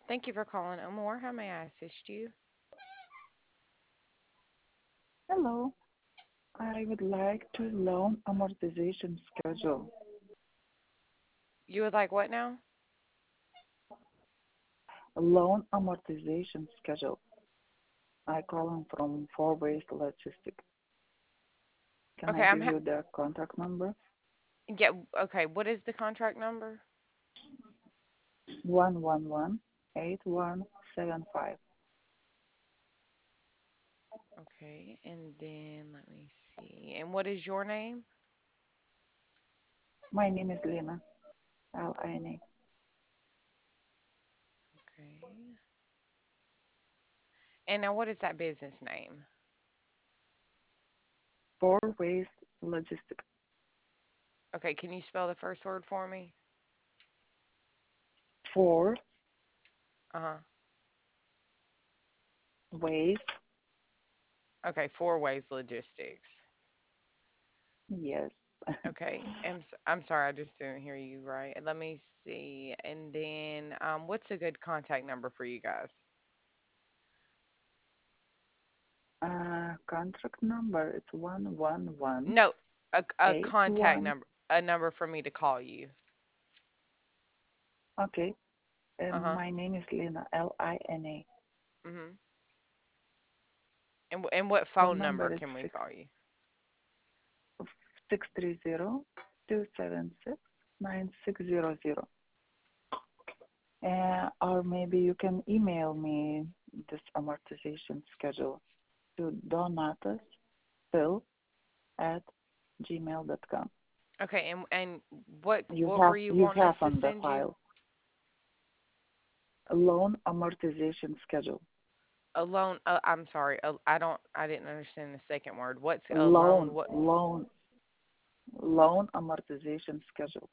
Thank you for calling Amor. How may I assist you? Hello. I would like to loan amortization schedule. You would like what now? Loan amortization schedule. I calling from Four Ways Logistics. Can I Okay, give you the contact number? yeah, okay, what is the contract number? 111-8175. Okay, and then let me see. And what is your name? My name is Lina. Lina. Okay. And now what is that business name? Four Ways Logistics. Okay, can you spell the first word for me? Four Uh-huh. Ways. Okay, Four Ways Logistics. Yes. Okay, I'm sorry, I just didn't hear you right. Let me see. And then what's a good contact number for you guys? Contract number is 111 No, a eight contact one. number, a number for me to call you. Okay. Uh-huh. My name is Lina. Lina. Mm-hmm. And what Phone phone number number is can we call you? 630-276-9600. Or maybe you can email me this amortization schedule to donatusphil at gmail.com. Okay, and what You what have were you you wanting have us to on the send you? file a loan amortization schedule. A loan? I'm sorry. I didn't understand the second word. What's a loan? Loan What? loan loan amortization schedule.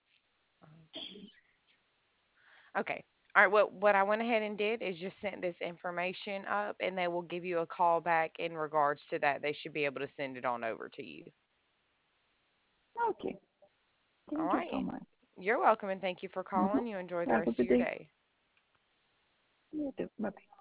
Okay. All right. Well, what I went ahead and did is just sent this information up, and they will give you a call back in regards to that. They should be able to send it on over to you. Okay. All Thank you so right. much. You're welcome, and thank you for Hmm. calling. You enjoy the Have a rest of good your day. day. You too. Bye bye.